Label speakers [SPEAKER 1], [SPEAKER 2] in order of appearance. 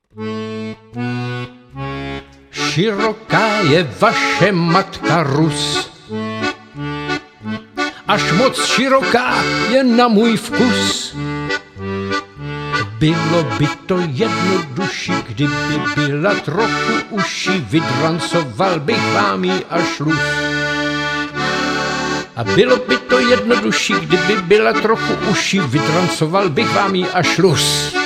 [SPEAKER 1] Široká je vaše matka Rus, až moc široká je na můj vkus. Bylo by to jednodušší, kdyby byla trochu uší, vydrancoval bych vám ji až luz. A bylo by to jednodušší, kdyby byla trochu uší, vydrancoval bych vám ji až luz.